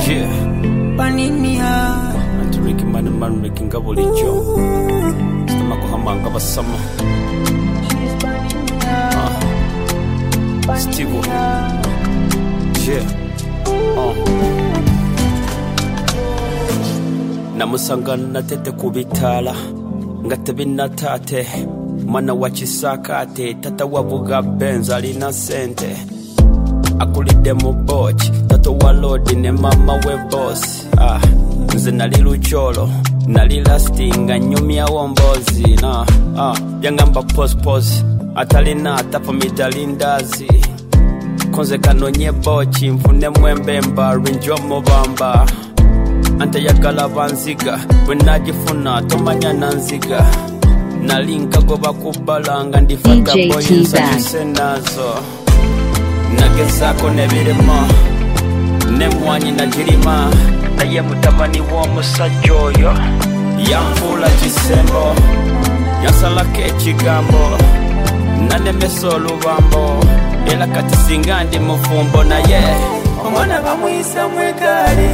Yeah. Paniniha Anturiki man making gabulijo. Stomako hamanga basama. Steve. Yeah. Namusanga natete kubitala ngate binatate mwana wa Kisakate tata wavuga Benz alina sente akulide mu boch tata wa Lord ne mama we boss nze nali lucholo nali lastinga nyumya wombozi yangamba pose atalina tapa midalindazi konze kanonye bochi mfune mwembe mba rinjo mobamba ante yakala banziga wenajifuna tomanya nanziga nalinka goba kubalanga ndifata boyinza senazo nagezako nebirema nemwanyi najirima naye mutabani w'omusajjoyo yanfula kisembo yasalako ekigambo nanemesa olubambo era kati singa ndi mufumbo naye omwana bamuyisa mwegali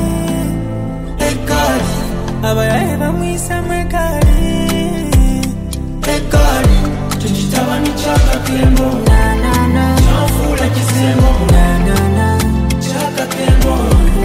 ekali abayaye bamuyisa mwegali ekali tukitabani kyakakembo kyanfuula kisembo kyakakembo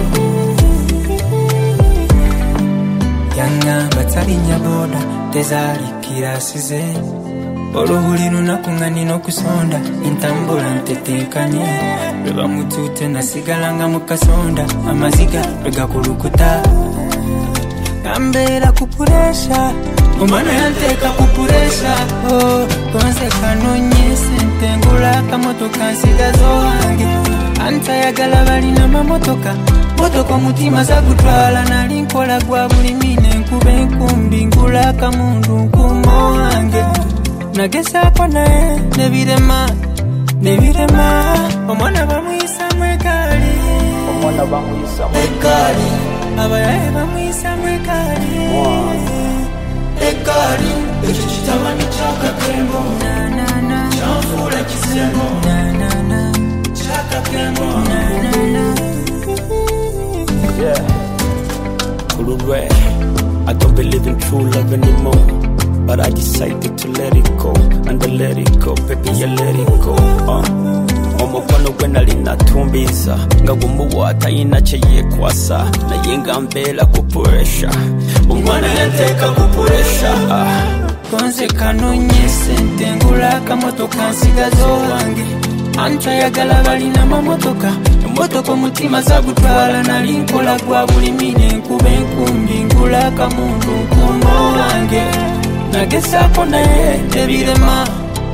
yangamba talinya boda tezalikira asize oluhuli lunaku nga nina okusonda entambula ntetenkanye lwe bamutute nasigalanga mu kasonda amaziga lwe gakulukuta gambeera kupuresha omwana yanteeka kupuresha konse kanonye sente ngula akamotoka nsigazo wange antayagala balina mamotoka motoka omutima zagutwala nali nkola gwa buli mine enkuba enkumbi ngula akamundu nkumo wange nagezaako naye nebirema omwana bamuyisa mwegali abayaye bamuyisa mwegali ekali ekyo kitabani kyakakembo kyanfuula kisembo kyakakembo kululwe I don't believe in true love anymore but I decided to let it go and I let it go baby I let it go omukwano gwe nali natumbiza nga gumuwa talina kye yeekwasa naye nga mbeera ku puresha omwana yanteeka ku puresha konze kanonye sente ngula akamotoka nsigazo wange antayagala balina mamotoka emotoka omutima zagutwala nali nkola gwa buli mine enkuba enkumbi ngula akamundu nkumo wange nagezaako naye nebirema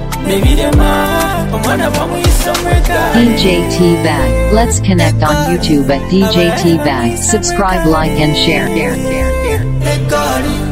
DJ T-Bag. Let's connect on YouTube at DJ T-Bag. Subscribe, like and share.